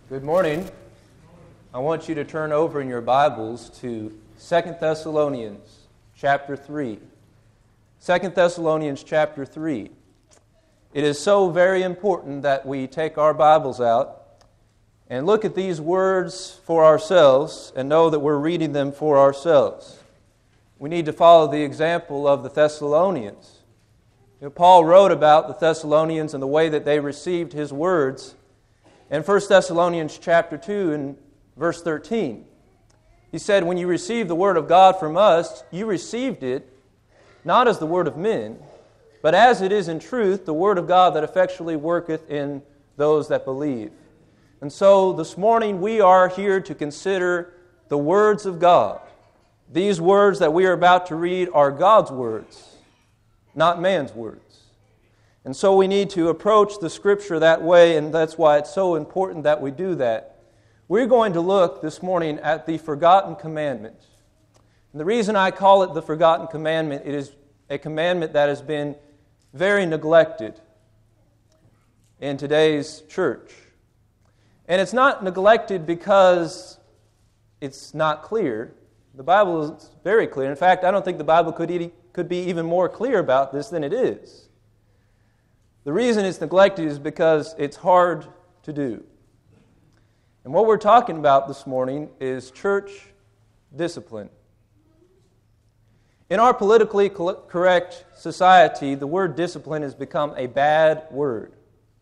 Good morning. I want you to turn over in your Bibles to 2 Thessalonians chapter 3. 2 Thessalonians chapter 3. It is so very important that we take our Bibles out and look at these words for ourselves and know that we're reading them for ourselves. We need to follow the example of the Thessalonians. Paul wrote about the Thessalonians and the way that they received his words in 1 Thessalonians chapter 2 and verse 13. He said, "When you received the word of God from us, you received it not as the word of men, but as it is in truth, the word of God that effectually worketh in those that believe." And so this morning we are here to consider the words of God. These words that we are about to read are God's words, not man's words. And so we need to approach the Scripture that way, and that's why it's so important that we do that. We're going to look this morning at the forgotten commandment. And the reason I call it the forgotten commandment, it is a commandment that has been very neglected in today's church. And it's not neglected because it's not clear. The Bible is very clear. In fact, I don't think the Bible could be even more clear about this than it is. The reason it's neglected is because it's hard to do. And what we're talking about this morning is church discipline. In our politically correct society, the word discipline has become a bad word.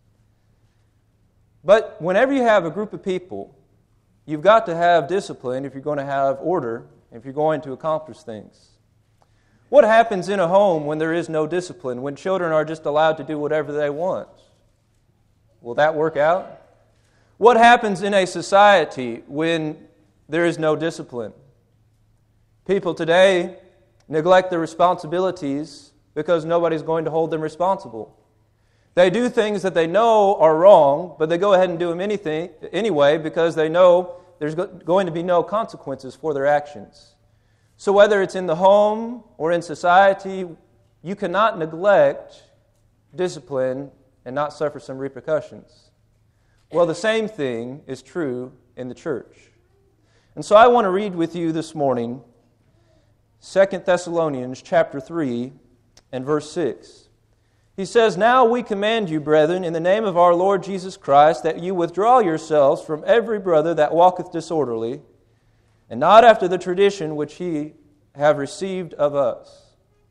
But whenever you have a group of people, you've got to have discipline if you're going to have order, if you're going to accomplish things. What happens in a home when there is no discipline, when children are just allowed to do whatever they want? Will that work out? What happens in a society when there is no discipline? People today neglect their responsibilities because nobody's going to hold them responsible. They do things that they know are wrong, but they go ahead and do them anyway because they know there's going to be no consequences for their actions. So whether it's in the home or in society, you cannot neglect discipline and not suffer some repercussions. Well, the same thing is true in the church. And so I want to read with you this morning 2 Thessalonians chapter 3 and verse 6. He says, "Now we command you, brethren, in the name of our Lord Jesus Christ, that you withdraw yourselves from every brother that walketh disorderly, and not after the tradition which ye have received of us."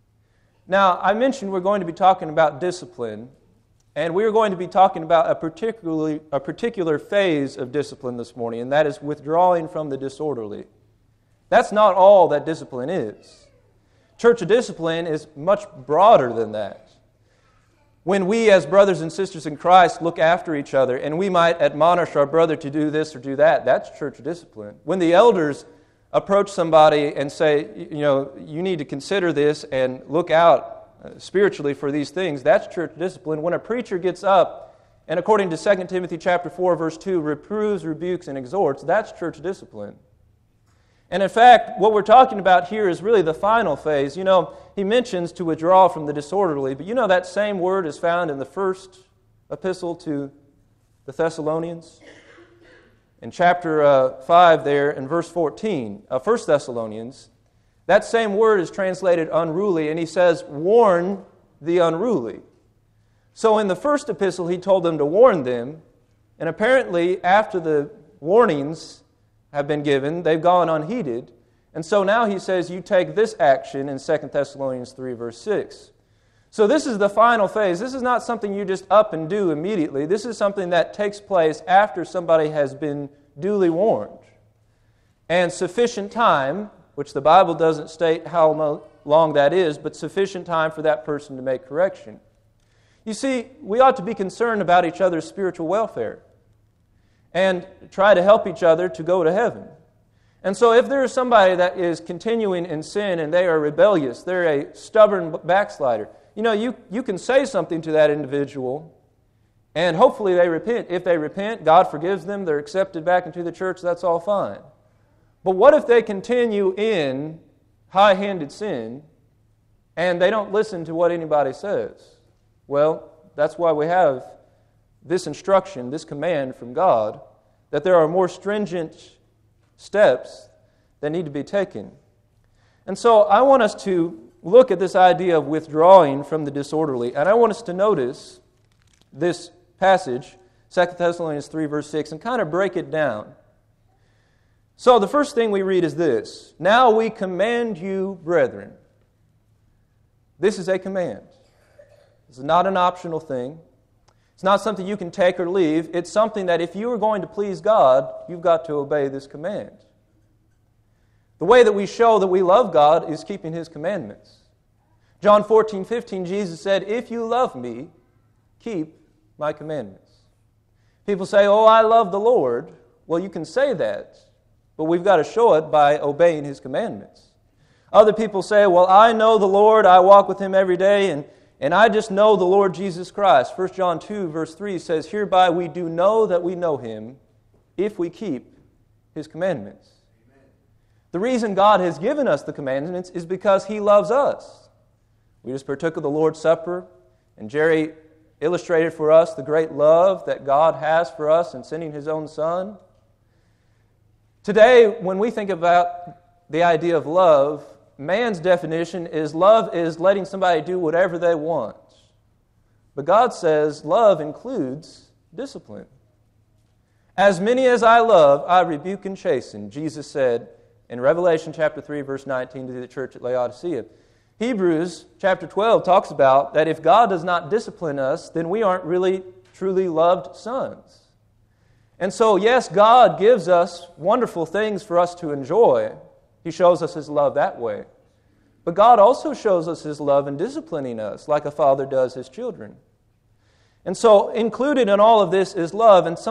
Now, I mentioned we're going to be talking about discipline, and we're going to be talking about a particular phase of discipline this morning, and that is withdrawing from the disorderly. That's not all that discipline is. Church discipline is much broader than that. When we as brothers and sisters in Christ look after each other and we might admonish our brother to do this or do that, that's church discipline. When the elders approach somebody and say, you need to consider this and look out spiritually for these things, that's church discipline. When a preacher gets up and according to 2 Timothy chapter 4 verse 2 reproves, rebukes, and exhorts, that's church discipline. And in fact, what we're talking about here is really the final phase. He mentions to withdraw from the disorderly, but that same word is found in the first epistle to the Thessalonians. In chapter 5 there, in verse 14 of 1 Thessalonians, that same word is translated unruly, and he says, "Warn the unruly." So in the first epistle, he told them to warn them, and apparently after the warnings have been given, they've gone unheeded. And so now he says, you take this action in 2 Thessalonians 3, verse 6. So this is the final phase. This is not something you just up and do immediately. This is something that takes place after somebody has been duly warned. And sufficient time, which the Bible doesn't state how long that is, but sufficient time for that person to make correction. You see, we ought to be concerned about each other's spiritual welfare and try to help each other to go to heaven. And so if there is somebody that is continuing in sin and they are rebellious, they're a stubborn backslider, you can say something to that individual and hopefully they repent. If they repent, God forgives them, they're accepted back into the church, that's all fine. But what if they continue in high-handed sin and they don't listen to what anybody says? Well, that's why we have this instruction, this command from God, that there are more stringent steps that need to be taken. And so I want us to look at this idea of withdrawing from the disorderly, and I want us to notice this passage, 2 Thessalonians 3, verse 6, and kind of break it down. So the first thing we read is this: "Now we command you, brethren." This is a command. This is not an optional thing. It's not something you can take or leave. It's something that if you are going to please God, you've got to obey this command. The way that we show that we love God is keeping His commandments. John 14:15, Jesus said, "If you love me, keep my commandments." People say, "Oh, I love the Lord." Well, you can say that, but we've got to show it by obeying His commandments. Other people say, "Well, I know the Lord, I walk with Him every day, and I just know the Lord Jesus Christ." 1 John 2, verse 3 says, "Hereby we do know that we know Him, if we keep His commandments." The reason God has given us the commandments is because He loves us. We just partook of the Lord's Supper, and Jerry illustrated for us the great love that God has for us in sending His own Son. Today, when we think about the idea of love, man's definition is love is letting somebody do whatever they want. But God says love includes discipline. "As many as I love, I rebuke and chasten," Jesus said in Revelation chapter 3, verse 19 to the church at Laodicea. Hebrews chapter 12 talks about that if God does not discipline us, then we aren't really truly loved sons. And so, yes, God gives us wonderful things for us to enjoy. He shows us His love that way. But God also shows us His love in disciplining us, like a father does his children. And so, included in all of this is love. And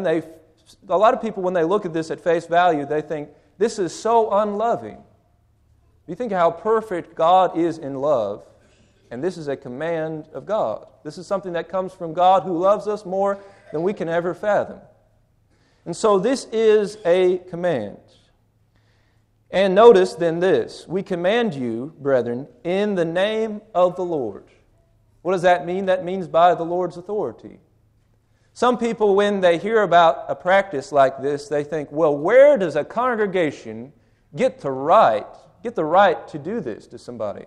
a lot of people, when they look at this at face value, they think, this is so unloving. You think how perfect God is in love, and this is a command of God. This is something that comes from God who loves us more than we can ever fathom. And so this is a command. And notice then this: "We command you, brethren, in the name of the Lord." What does that mean? That means by the Lord's authority. Some people, when they hear about a practice like this, they think, well, where does a congregation get the right to do this to somebody?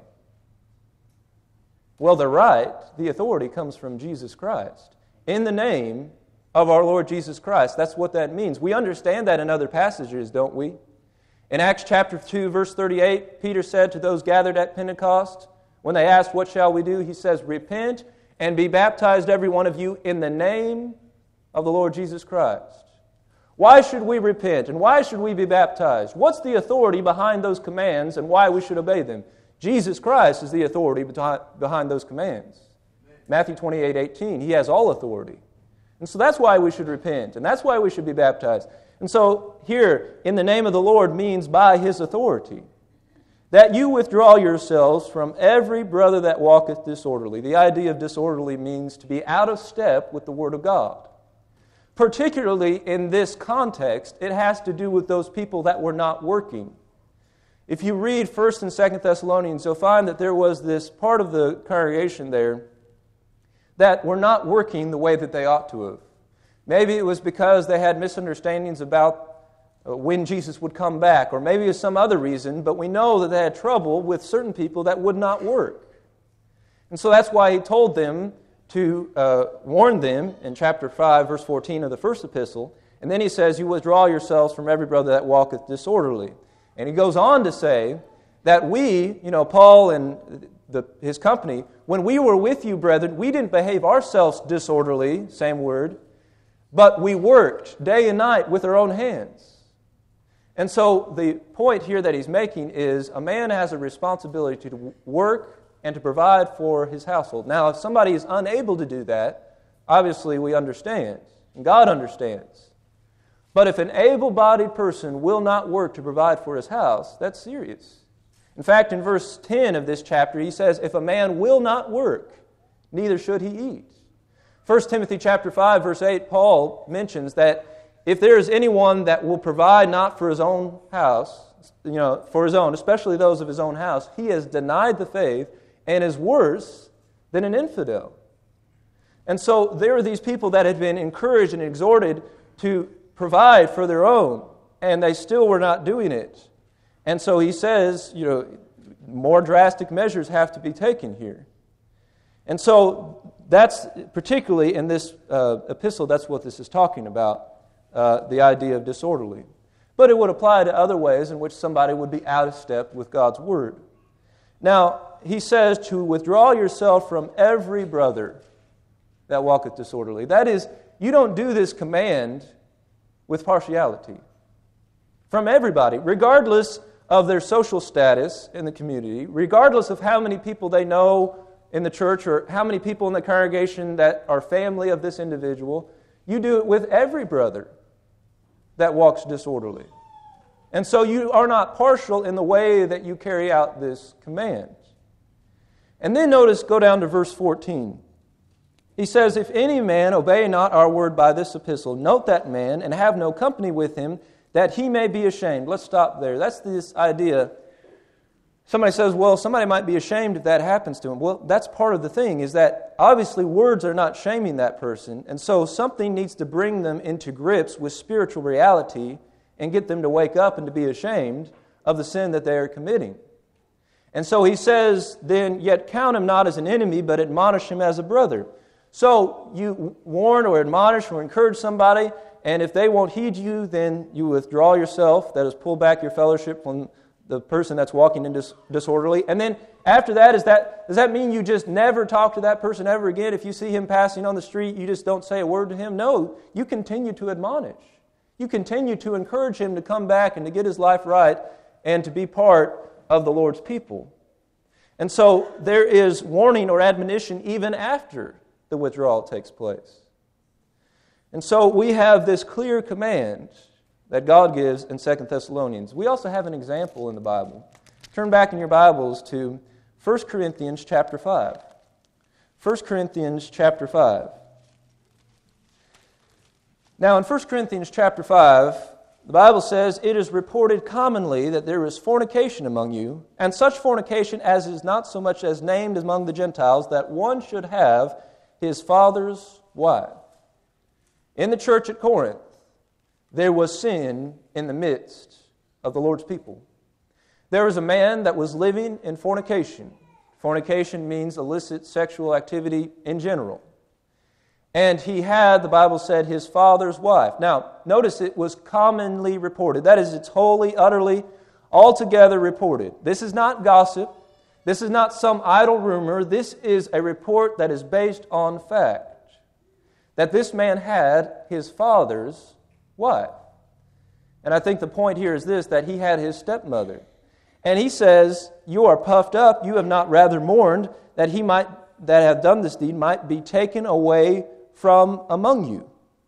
Well, the authority comes from Jesus Christ. In the name of our Lord Jesus Christ. That's what that means. We understand that in other passages, don't we? In Acts chapter 2, verse 38, Peter said to those gathered at Pentecost, when they asked, "What shall we do?" he says, "Repent and be baptized, every one of you, in the name of the Lord Jesus Christ." Why should we repent and why should we be baptized? What's the authority behind those commands and why we should obey them? Jesus Christ is the authority behind those commands. Matthew 28:18, He has all authority. And so that's why we should repent, and that's why we should be baptized. And so here, in the name of the Lord means by His authority. "That you withdraw yourselves from every brother that walketh disorderly." The idea of disorderly means to be out of step with the Word of God. Particularly in this context, it has to do with those people that were not working. If you read 1 and 2 Thessalonians, you'll find that there was this part of the congregation there that were not working the way that they ought to have. Maybe it was because they had misunderstandings about when Jesus would come back, or maybe it's some other reason, but we know that they had trouble with certain people that would not work. And so that's why He told them to warn them in chapter 5, verse 14 of the first epistle. And then He says, "You withdraw yourselves from every brother that walketh disorderly." And He goes on to say that we, Paul and his company, when we were with you, brethren, we didn't behave ourselves disorderly, same word, but we worked day and night with our own hands. And so the point here that he's making is a man has a responsibility to work and to provide for his household. Now, if somebody is unable to do that, obviously we understand, and God understands. But if an able-bodied person will not work to provide for his house, that's serious. In fact, in verse 10 of this chapter, he says, "If a man will not work, neither should he eat." 1 Timothy chapter 5, verse 8, Paul mentions that if there is anyone that will provide not for his own house, for his own, especially those of his own house, he has denied the faith and is worse than an infidel. And so there are these people that had been encouraged and exhorted to provide for their own, and they still were not doing it. And so he says, more drastic measures have to be taken here. And so that's, particularly in this epistle, that's what this is talking about, the idea of disorderly. But it would apply to other ways in which somebody would be out of step with God's Word. Now, he says to withdraw yourself from every brother that walketh disorderly. That is, you don't do this command with partiality. From everybody, regardless of their social status in the community, regardless of how many people they know in the church or how many people in the congregation that are family of this individual, you do it with every brother that walks disorderly. And so you are not partial in the way that you carry out this command. And then notice, go down to verse 14. He says, if any man obey not our word by this epistle, note that man, and have no company with him, that he may be ashamed. Let's stop there. That's this idea. Somebody says, well, somebody might be ashamed if that happens to him. Well, that's part of the thing, is that obviously words are not shaming that person, and so something needs to bring them into grips with spiritual reality and get them to wake up and to be ashamed of the sin that they are committing. And so he says, then, yet count him not as an enemy, but admonish him as a brother. So you warn or admonish or encourage somebody, and if they won't heed you, then you withdraw yourself, that is, pull back your fellowship from the person that's walking in disorderly. And then after that, does that mean you just never talk to that person ever again? If you see him passing on the street, you just don't say a word to him? No, you continue to admonish. You continue to encourage him to come back and to get his life right and to be part of the Lord's people. And so there is warning or admonition even after the withdrawal takes place. And so we have this clear command that God gives in 2 Thessalonians. We also have an example in the Bible. Turn back in your Bibles to 1 Corinthians chapter 5. 1 Corinthians chapter 5. Now in 1 Corinthians chapter 5, the Bible says, it is reported commonly that there is fornication among you, and such fornication as is not so much as named among the Gentiles, that one should have his father's wife. In the church at Corinth, there was sin in the midst of the Lord's people. There was a man that was living in fornication. Fornication means illicit sexual activity in general. And he had, the Bible said, his father's wife. Now, notice it was commonly reported. That is, it's wholly, utterly, altogether reported. This is not gossip. This is not some idle rumor. This is a report that is based on fact. That this man had his father's wife. And I think the point here is this, that he had his stepmother. And he says, you are puffed up, you have not rather mourned, that he might, that have done this deed, might be taken away from among you.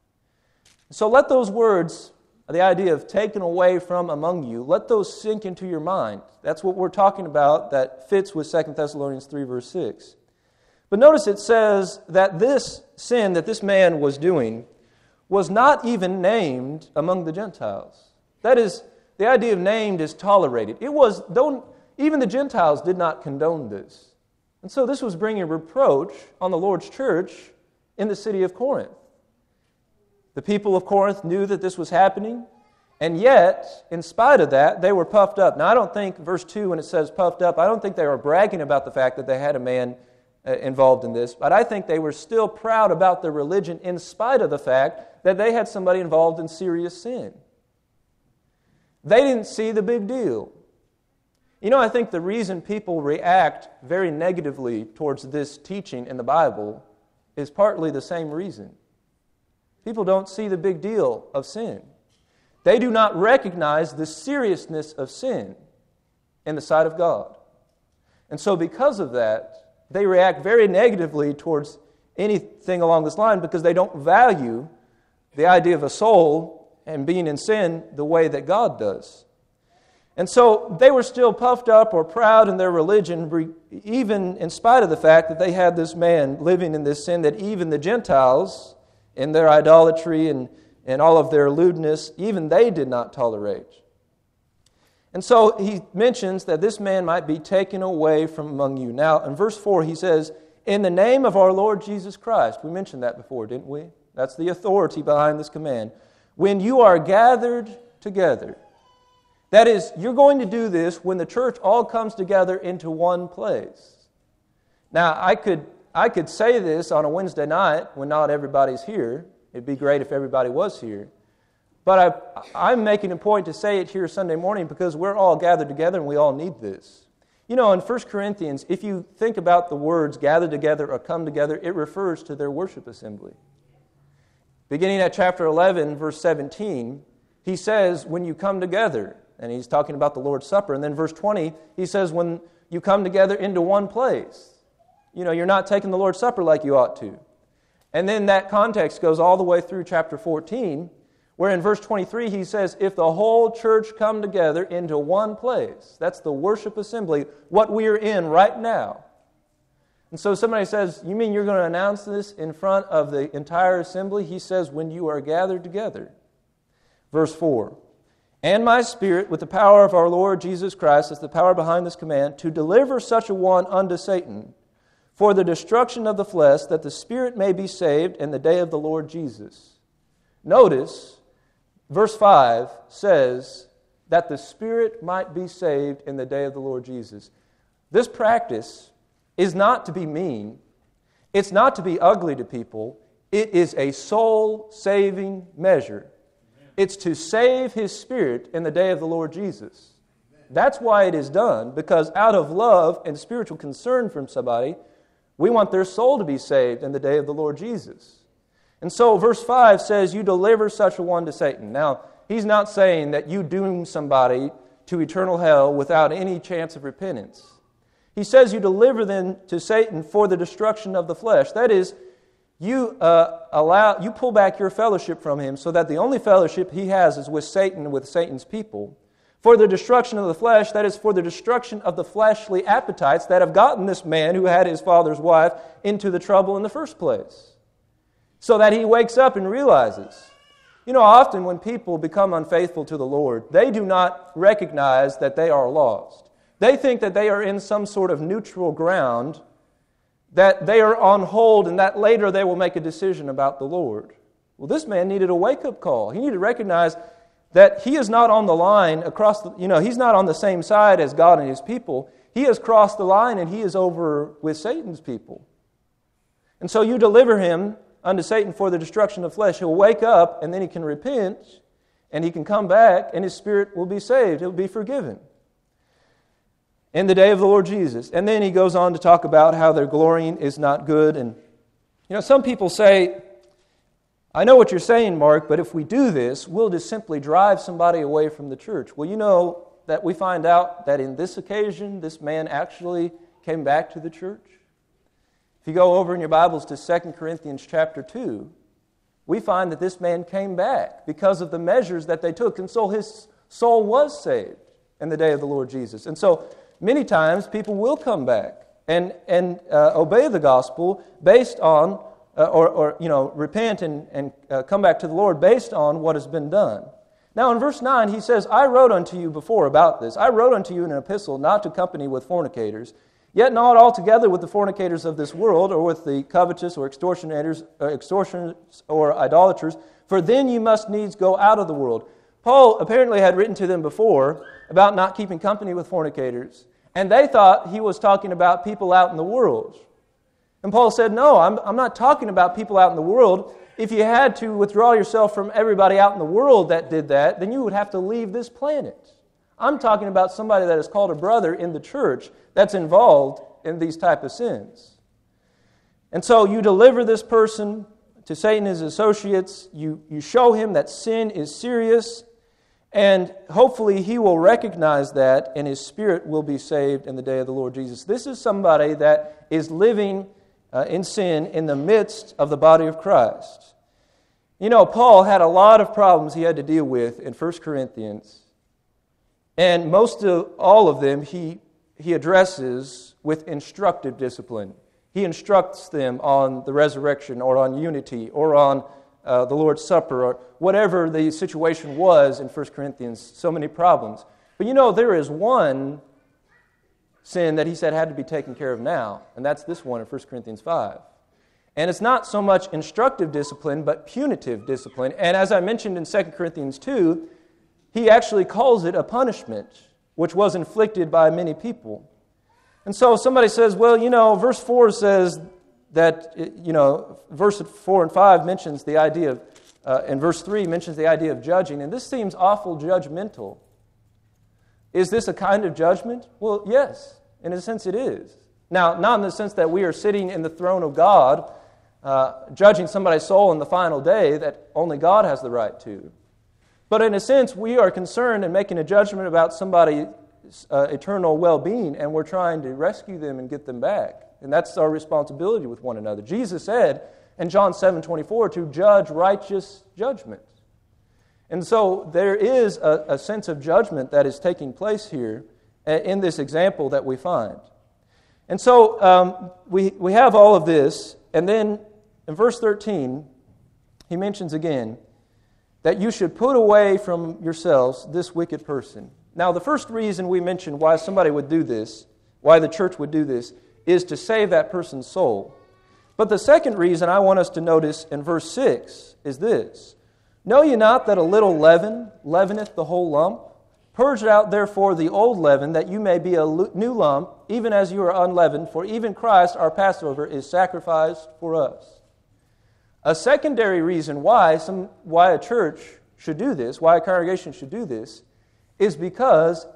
So let those words, the idea of taken away from among you, let those sink into your mind. That's what we're talking about that fits with 2 Thessalonians 3 verse 6. But notice it says that this sin that this man was doing was not even named among the Gentiles. That is, the idea of named is tolerated. Even the Gentiles did not condone this. And so this was bringing reproach on the Lord's church in the city of Corinth. The people of Corinth knew that this was happening, and yet, in spite of that, they were puffed up. Now, I don't think, verse 2, when it says puffed up, I don't think they were bragging about the fact that they had a man involved in this, but I think they were still proud about their religion in spite of the fact that they had somebody involved in serious sin. They didn't see the big deal. I think the reason people react very negatively towards this teaching in the Bible is partly the same reason. People don't see the big deal of sin. They do not recognize the seriousness of sin in the sight of God. And so because of that, they react very negatively towards anything along this line because they don't value the idea of a soul and being in sin the way that God does. And so they were still puffed up or proud in their religion, even in spite of the fact that they had this man living in this sin that even the Gentiles, in their idolatry and all of their lewdness, even they did not tolerate. And so he mentions that this man might be taken away from among you. Now, in verse 4, he says, in the name of our Lord Jesus Christ. We mentioned that before, didn't we? That's the authority behind this command. when you are gathered together. That is, you're going to do this when the church all comes together into one place. Now, I could say this on a Wednesday night when not everybody's here. It'd be great if everybody was here. But I'm making a point to say it here Sunday morning because we're all gathered together and we all need this. You know, in 1 Corinthians, if you think about the words gather together or come together, it refers to their worship assembly. Beginning at chapter 11, verse 17, he says, when you come together, and he's talking about the Lord's Supper. And then verse 20, he says, when you come together into one place. You know, you're not taking the Lord's Supper like you ought to. And then that context goes all the way through chapter 14, where in verse 23 he says, if the whole church come together into one place, that's the worship assembly, what we are in right now. And so somebody says, you mean you're going to announce this in front of the entire assembly? He says, when you are gathered together. Verse 4, and my spirit, with the power of our Lord Jesus Christ, is the power behind this command, to deliver such a one unto Satan, for the destruction of the flesh, that the spirit may be saved in the day of the Lord Jesus. Notice, verse 5 says that the spirit might be saved in the day of the Lord Jesus. This practice is not to be mean. It's not to be ugly to people. It is a soul-saving measure. It's to save His Spirit in the day of the Lord Jesus. That's why it is done, because out of love and spiritual concern from somebody, we want their soul to be saved in the day of the Lord Jesus. And so verse 5 says, you deliver such a one to Satan. Now, he's not saying that you doom somebody to eternal hell without any chance of repentance. He says you deliver them to Satan for the destruction of the flesh. That is, you pull back your fellowship from him so that the only fellowship he has is with Satan and with Satan's people. For the destruction of the flesh, that is for the destruction of the fleshly appetites that have gotten this man who had his father's wife into the trouble in the first place. So that he wakes up and realizes, you know, often when people become unfaithful to the Lord, they do not recognize that they are lost. They think that they are in some sort of neutral ground, that they are on hold and that later they will make a decision about the Lord. Well, this man needed a wake-up call. He needed to recognize that he is not on the line across he's not on the same side as God and His people. He has crossed the line and he is over with Satan's people. And so you deliver him unto Satan for the destruction of flesh. He'll wake up and then he can repent and he can come back and his spirit will be saved. He'll be forgiven in the day of the Lord Jesus. And then he goes on to talk about how their glorying is not good. And, some people say, I know what you're saying, Mark, but if we do this, we'll just simply drive somebody away from the church. Well, you know that we find out that in this occasion, this man actually came back to the church. If you go over in your Bibles to 2 Corinthians chapter 2, we find that this man came back because of the measures that they took. And so his soul was saved in the day of the Lord Jesus. And so many times people will come back and obey the gospel based on, repent and come back to the Lord based on what has been done. Now in verse 9 he says, I wrote unto you before about this. I wrote unto you in an epistle not to company with fornicators, yet not altogether with the fornicators of this world, or with the covetous, or extortioners, or idolaters, for then you must needs go out of the world. Paul apparently had written to them before about not keeping company with fornicators, and they thought he was talking about people out in the world. And Paul said, no, I'm not talking about people out in the world. If you had to withdraw yourself from everybody out in the world that did that, then you would have to leave this planet. I'm talking about somebody that is called a brother in the church that's involved in these type of sins. And so you deliver this person to Satan and his associates. You show him that sin is serious, and hopefully he will recognize that and his spirit will be saved in the day of the Lord Jesus. This is somebody that is living in sin in the midst of the body of Christ. Paul had a lot of problems he had to deal with in 1 Corinthians. And most of all of them he addresses with instructive discipline. He instructs them on the resurrection or on unity or on the Lord's Supper or whatever the situation was in 1 Corinthians. So many problems. But there is one sin that he said had to be taken care of now, and that's this one in 1 Corinthians 5. And it's not so much instructive discipline, but punitive discipline. And as I mentioned in 2 Corinthians 2, he actually calls it a punishment, which was inflicted by many people. And so somebody says, well, verse 4 says that, verse 4 and 5 mentions the idea of, and verse 3 mentions the idea of judging, and this seems awful judgmental. Is this a kind of judgment? Well, yes, in a sense it is. Now, not in the sense that we are sitting in the throne of God, judging somebody's soul in the final day that only God has the right to. But in a sense, we are concerned in making a judgment about somebody's eternal well-being, and we're trying to rescue them and get them back. And that's our responsibility with one another. Jesus said in John 7:24 to judge righteous judgment. And so there is a sense of judgment that is taking place here in this example that we find. And so we have all of this, and then in verse 13, he mentions again that you should put away from yourselves this wicked person. Now, the first reason we mentioned why somebody would do this, why the church would do this, is to save that person's soul. But the second reason I want us to notice in verse 6 is this. Know ye not that a little leaven leaveneth the whole lump? Purge out therefore the old leaven, that you may be a new lump, even as you are unleavened, for even Christ our Passover is sacrificed for us. A secondary reason why a church should do this, why a congregation should do this, is because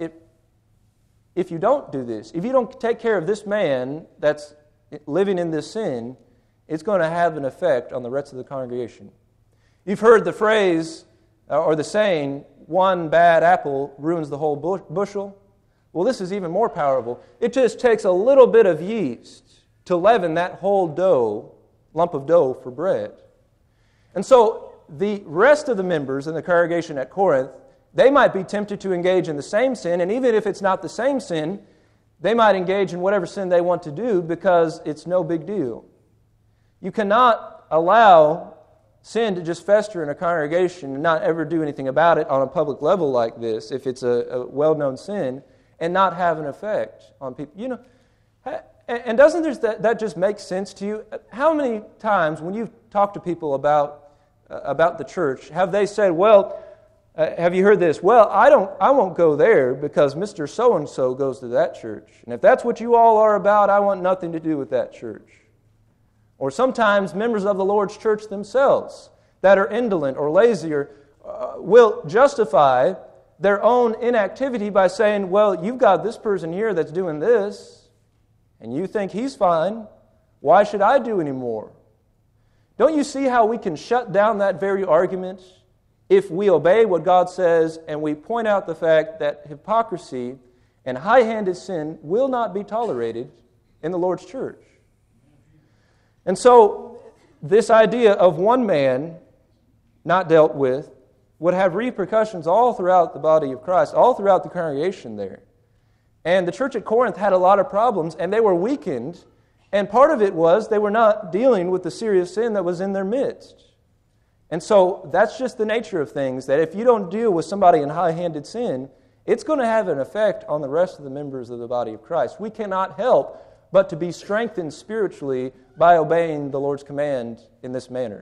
if you don't do this, if you don't take care of this man that's living in this sin, it's going to have an effect on the rest of the congregation. You've heard the phrase or the saying, one bad apple ruins the whole bushel. Well, this is even more powerful. It just takes a little bit of yeast to leaven that whole lump of dough for bread. And so the rest of the members in the congregation at Corinth, they might be tempted to engage in the same sin, and even if it's not the same sin, they might engage in whatever sin they want to do because it's no big deal. You cannot allow sin to just fester in a congregation and not ever do anything about it on a public level like this, if it's a well-known sin, and not have an effect on people. And doesn't that just make sense to you? How many times when you've talked to people about the church, have they said, well, have you heard this? Well, I won't go there because Mr. So-and-so goes to that church. And if that's what you all are about, I want nothing to do with that church. Or sometimes members of the Lord's church themselves that are indolent or lazy will justify their own inactivity by saying, well, you've got this person here that's doing this, and you think he's fine. Why should I do any more? Don't you see how we can shut down that very argument if we obey what God says and we point out the fact that hypocrisy and high-handed sin will not be tolerated in the Lord's church? And so this idea of one man not dealt with would have repercussions all throughout the body of Christ, all throughout the congregation there. And the church at Corinth had a lot of problems, and they were weakened, and part of it was they were not dealing with the serious sin that was in their midst. And so that's just the nature of things, that if you don't deal with somebody in high-handed sin, it's going to have an effect on the rest of the members of the body of Christ. We cannot help but to be strengthened spiritually by obeying the Lord's command in this manner.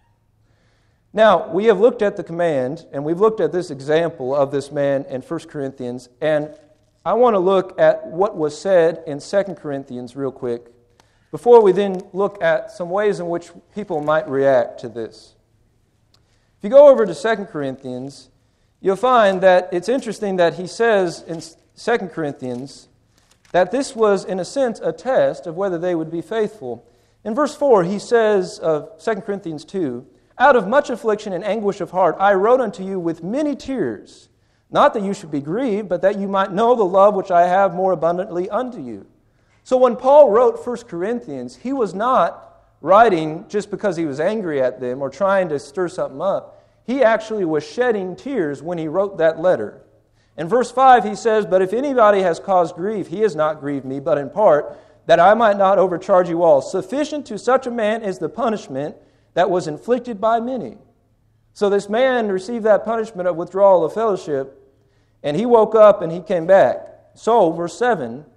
Now, we have looked at the command, and we've looked at this example of this man in 1 Corinthians, and I want to look at what was said in 2 Corinthians real quick, before we then look at some ways in which people might react to this. If you go over to 2 Corinthians, you'll find that it's interesting that he says in 2 Corinthians that this was, in a sense, a test of whether they would be faithful. In verse 4, he says of 2 Corinthians 2, out of much affliction and anguish of heart, I wrote unto you with many tears, not that you should be grieved, but that you might know the love which I have more abundantly unto you. So when Paul wrote 1 Corinthians, he was not writing just because he was angry at them or trying to stir something up. He actually was shedding tears when he wrote that letter. In verse 5, he says, but if anybody has caused grief, he has not grieved me, but in part, that I might not overcharge you all. Sufficient to such a man is the punishment that was inflicted by many. So this man received that punishment of withdrawal of fellowship, and he woke up and he came back. So, verse 7,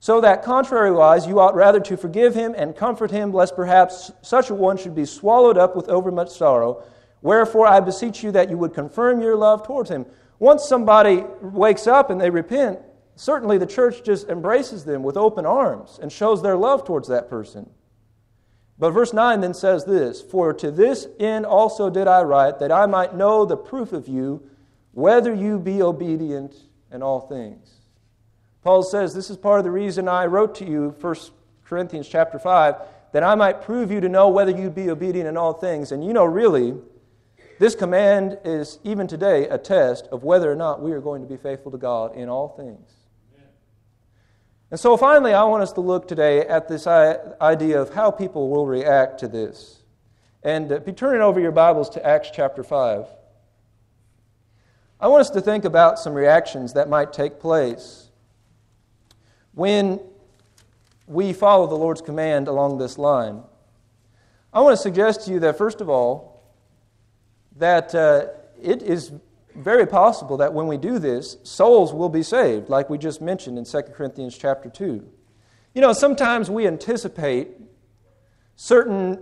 So that contrariwise you ought rather to forgive him and comfort him, lest perhaps such a one should be swallowed up with overmuch sorrow. Wherefore I beseech you that you would confirm your love towards him. Once somebody wakes up and they repent, certainly the church just embraces them with open arms and shows their love towards that person. But verse 9 then says this, For to this end also did I write, that I might know the proof of you, whether you be obedient in all things. Paul says, this is part of the reason I wrote to you, 1 Corinthians chapter 5, that I might prove you to know whether you be obedient in all things. And really, this command is, even today, a test of whether or not we are going to be faithful to God in all things. And so finally, I want us to look today at this idea of how people will react to this. And be turning over your Bibles to Acts chapter 5. I want us to think about some reactions that might take place when we follow the Lord's command along this line. I want to suggest to you that, first of all, that it is very possible that when we do this, souls will be saved, like we just mentioned in 2 Corinthians chapter 2. Sometimes we anticipate certain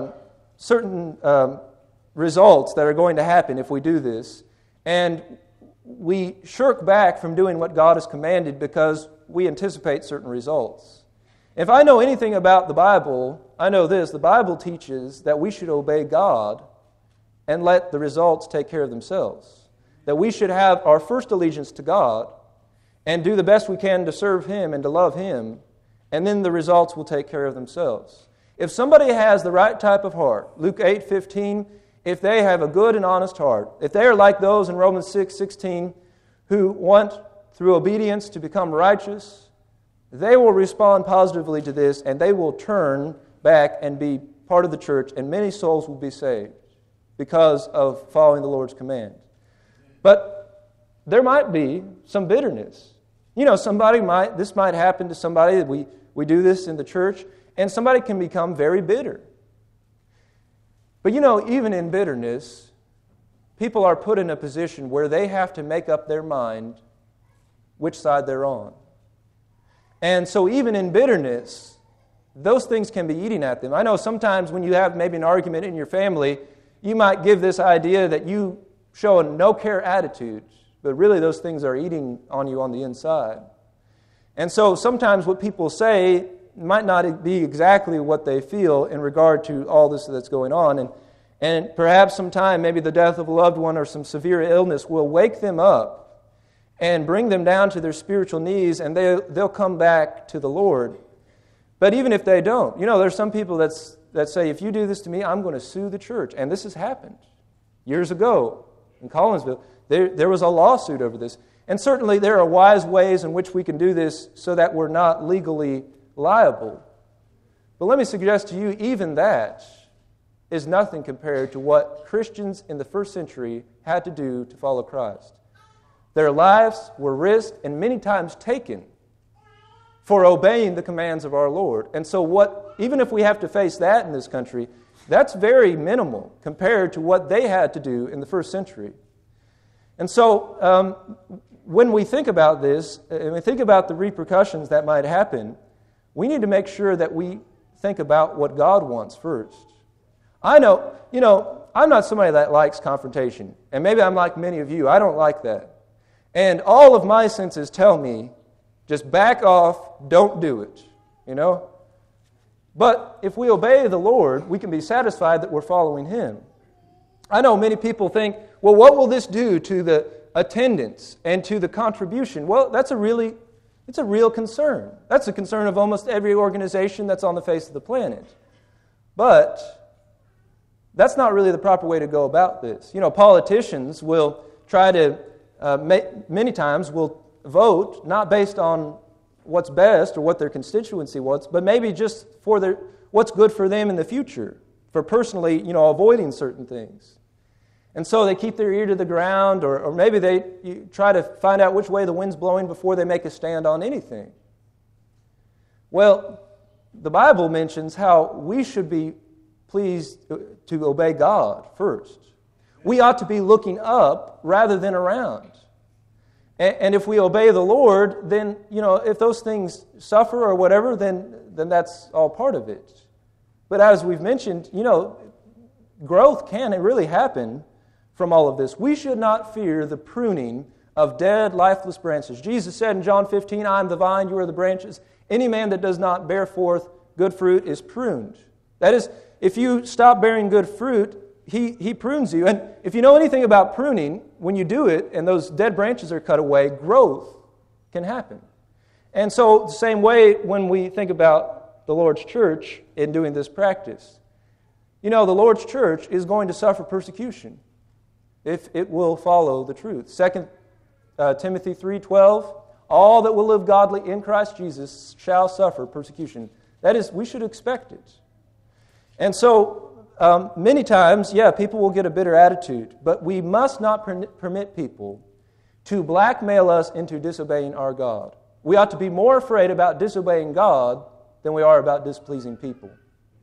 results that are going to happen if we do this, and we shirk back from doing what God has commanded because we anticipate certain results. If I know anything about the Bible, I know this: the Bible teaches that we should obey God and let the results take care of themselves. That we should have our first allegiance to God and do the best we can to serve Him and to love Him, and then the results will take care of themselves. If somebody has the right type of heart, Luke 8:15, if they have a good and honest heart, if they are like those in Romans 6:16 who want through obedience to become righteous, they will respond positively to this, and they will turn back and be part of the church, and many souls will be saved because of following the Lord's command. But there might be some bitterness. This might happen to somebody that we do this in the church, and somebody can become very bitter. But even in bitterness, people are put in a position where they have to make up their mind which side they're on. And so even in bitterness, those things can be eating at them. I know sometimes when you have maybe an argument in your family, you might give this idea that you show a no-care attitude, but really those things are eating on you on the inside. And so sometimes what people say might not be exactly what they feel in regard to all this that's going on. And perhaps sometime, maybe the death of a loved one or some severe illness will wake them up and bring them down to their spiritual knees, and they'll come back to the Lord. But even if they don't, there's some people that say, if you do this to me, I'm going to sue the church. And this has happened years ago in Collinsville. There was a lawsuit over this. And certainly there are wise ways in which we can do this so that we're not legally liable. But let me suggest to you, even that is nothing compared to what Christians in the first century had to do to follow Christ. Their lives were risked and many times taken for obeying the commands of our Lord. And so even if we have to face that in this country, that's very minimal compared to what they had to do in the first century. And so when we think about this, and we think about the repercussions that might happen, we need to make sure that we think about what God wants first. I know, I'm not somebody that likes confrontation. And maybe I'm like many of you. I don't like that. And all of my senses tell me, just back off, don't do it, But if we obey the Lord, we can be satisfied that we're following Him. I know many people think, well, what will this do to the attendance and to the contribution? Well, it's a real concern. That's a concern of almost every organization that's on the face of the planet. But that's not really the proper way to go about this. Politicians will try to many times will vote not based on what's best or what their constituency wants, but maybe just for what's good for them in the future, for personally, avoiding certain things. And so they keep their ear to the ground, or maybe they try to find out which way the wind's blowing before they make a stand on anything. Well, the Bible mentions how we should be pleased to obey God first. We ought to be looking up rather than around. And if we obey the Lord, then, if those things suffer or whatever, then that's all part of it. But as we've mentioned, growth can really happen from all of this. We should not fear the pruning of dead, lifeless branches. Jesus said in John 15, I am the vine, you are the branches. Any man that does not bear forth good fruit is pruned. That is, if you stop bearing good fruit, He prunes you. And if you know anything about pruning, when you do it and those dead branches are cut away, growth can happen. And so the same way when we think about the Lord's church in doing this practice, the Lord's church is going to suffer persecution if it will follow the truth. 2 Timothy 3:12, all that will live godly in Christ Jesus shall suffer persecution. That is, we should expect it. And so, many times, people will get a bitter attitude, but we must not permit people to blackmail us into disobeying our God. We ought to be more afraid about disobeying God than we are about displeasing people.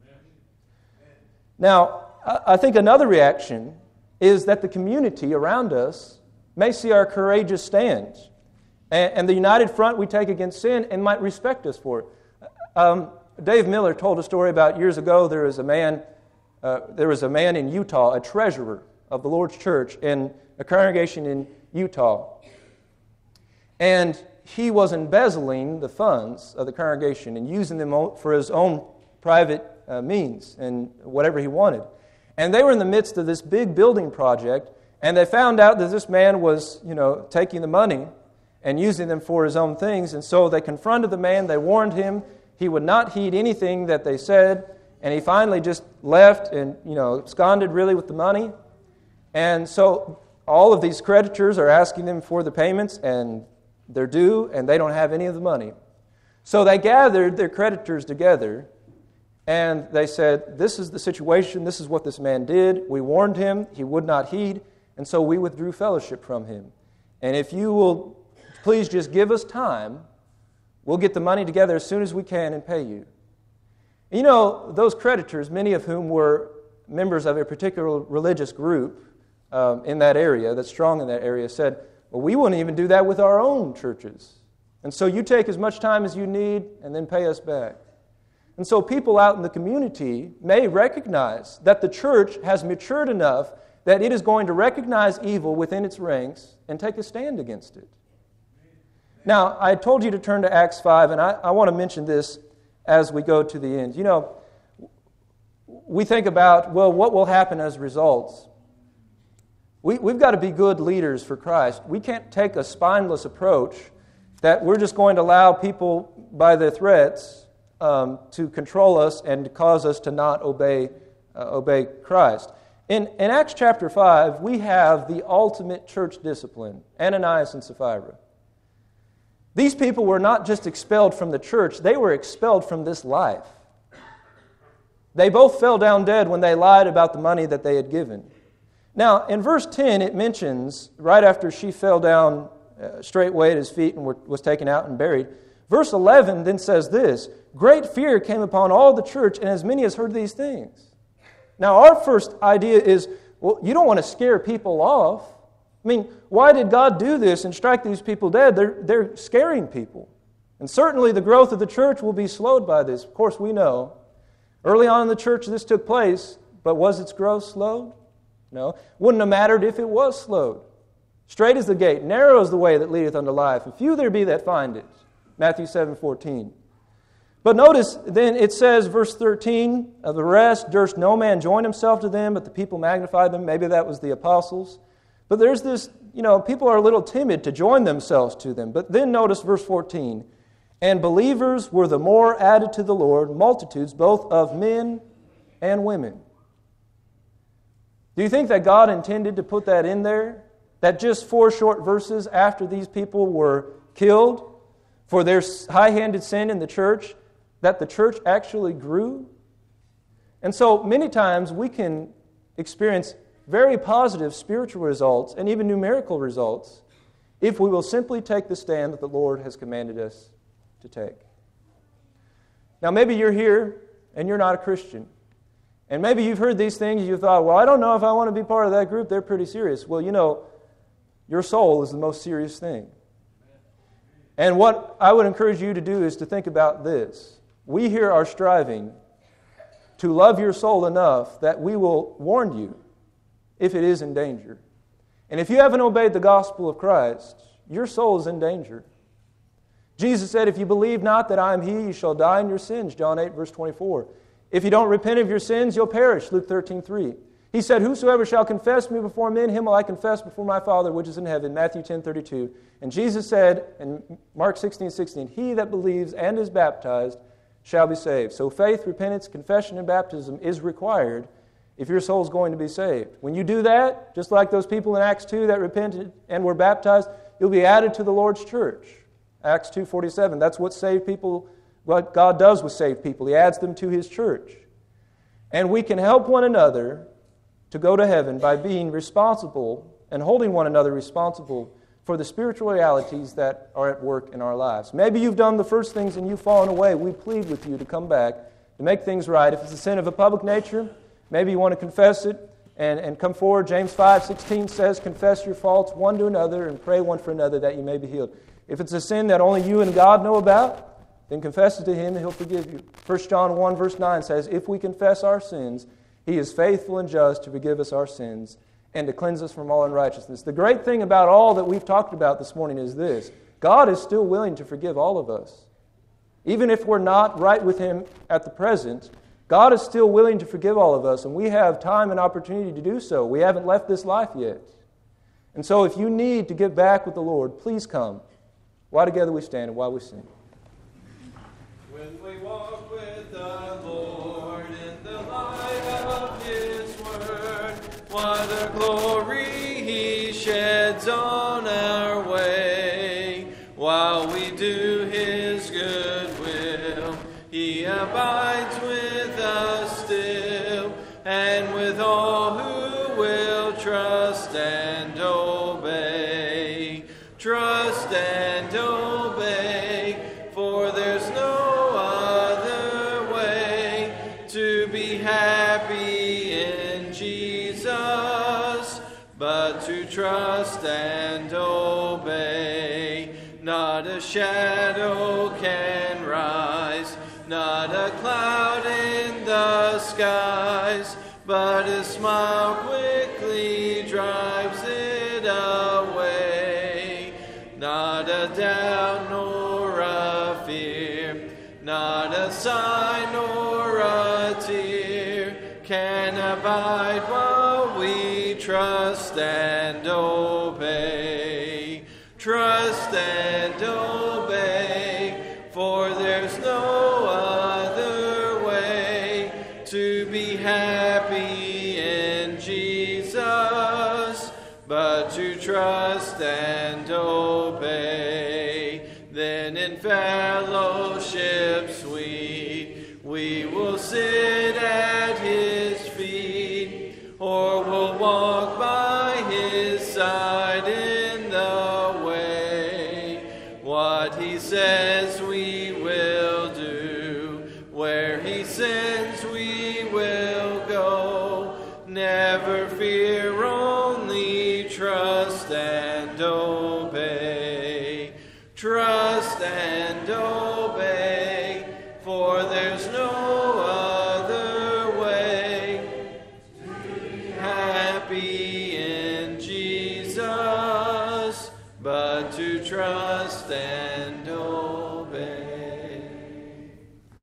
Now, I think another reaction is that the community around us may see our courageous stands and the united front we take against sin and might respect us for it. Dave Miller told a story about years ago. There was a man in Utah, a treasurer of the Lord's church in a congregation in Utah. And he was embezzling the funds of the congregation and using them for his own private means and whatever he wanted. And they were in the midst of this big building project, and they found out that this man was, taking the money and using them for his own things. And so they confronted the man, they warned him, he would not heed anything that they said, and he finally just left and, absconded really with the money. And so all of these creditors are asking them for the payments, and they're due, and they don't have any of the money. So they gathered their creditors together, and they said, this is the situation, this is what this man did. We warned him, he would not heed, and so we withdrew fellowship from him. And if you will please just give us time, we'll get the money together as soon as we can and pay you. Those creditors, many of whom were members of a particular religious group in that area, that's strong in that area, said, well, we wouldn't even do that with our own churches. And so you take as much time as you need and then pay us back. And so people out in the community may recognize that the church has matured enough that it is going to recognize evil within its ranks and take a stand against it. Now, I told you to turn to Acts 5, and I want to mention this as we go to the end. We think about, what will happen as results? We've got to be good leaders for Christ. We can't take a spineless approach that we're just going to allow people by their threats to control us and to cause us to not obey Christ. In Acts chapter 5, we have the ultimate church discipline, Ananias and Sapphira. These people were not just expelled from the church, they were expelled from this life. They both fell down dead when they lied about the money that they had given. Now, in verse 10, it mentions, right after she fell down straightway at his feet and was taken out and buried, verse 11 then says this, great fear came upon all the church and as many as heard these things. Now, our first idea is, you don't want to scare people off. I mean, why did God do this and strike these people dead? They're scaring people. And certainly the growth of the church will be slowed by this. Of course, we know. Early on in the church this took place, but was its growth slowed? No. Wouldn't have mattered if it was slowed. Straight is the gate, narrow is the way that leadeth unto life, and few there be that find it. Matthew 7:14. But notice, then it says, verse 13, of the rest durst no man join himself to them, but the people magnified them. Maybe that was the apostles. But there's this, people are a little timid to join themselves to them. But then notice verse 14. And believers were the more added to the Lord, multitudes both of men and women. Do you think that God intended to put that in there? That just 4 short verses after these people were killed for their high-handed sin in the church, that the church actually grew? And so many times we can experience very positive spiritual results and even numerical results if we will simply take the stand that the Lord has commanded us to take. Now maybe you're here and you're not a Christian. And maybe you've heard these things and you thought, well, I don't know if I want to be part of that group. They're pretty serious. Well, your soul is the most serious thing. And what I would encourage you to do is to think about this. We here are striving to love your soul enough that we will warn you if it is in danger. And if you haven't obeyed the gospel of Christ, your soul is in danger. Jesus said, if you believe not that I am He, you shall die in your sins, John 8, verse 24. If you don't repent of your sins, you'll perish, Luke 13:3. He said, whosoever shall confess me before men, him will I confess before my Father which is in heaven, Matthew 10:32. And Jesus said in Mark 16:16, he that believes and is baptized shall be saved. So faith, repentance, confession, and baptism is required if your soul is going to be saved. When you do that, just like those people in Acts 2 that repented and were baptized, you'll be added to the Lord's church. Acts 2:47, that's what saved people, what God does with saved people. He adds them to His church. And we can help one another to go to heaven by being responsible and holding one another responsible for the spiritual realities that are at work in our lives. Maybe you've done the first things and you've fallen away. We plead with you to come back, to make things right. If it's a sin of a public nature, maybe you want to confess it and come forward. James 5:16 says, confess your faults one to another and pray one for another that you may be healed. If it's a sin that only you and God know about, then confess it to Him and He'll forgive you. 1 John 1 verse 9 says, if we confess our sins, He is faithful and just to forgive us our sins and to cleanse us from all unrighteousness. The great thing about all that we've talked about this morning is this. God is still willing to forgive all of us. Even if we're not right with Him at the present, God is still willing to forgive all of us, and we have time and opportunity to do so. We haven't left this life yet. And so if you need to get back with the Lord, please come. While together we stand and while we sing. When we walk with the Lord in the light of His Word, what a glory He sheds on our way. While we do His good will, He abides with us still, and with all who will trust and obey. Trust and obey, for there's no other way to be happy in Jesus, but to trust and obey. Not a shadow can rise, not a cloud in the skies, but a smile quickly drives it away. Not a doubt nor a fear, not a sigh nor a tear can abide while we trust and obey. Trust and obey, for there's no other way to be happy in Jesus, but to trust and obey. Then in fellowship sweet, we will sit at His feet, or we'll walk by His side in the way. What He says we will do, where He sends we will go. Never fear, only trust and obey. Trust and obey, for there's no other way to be happy in Jesus, but to trust and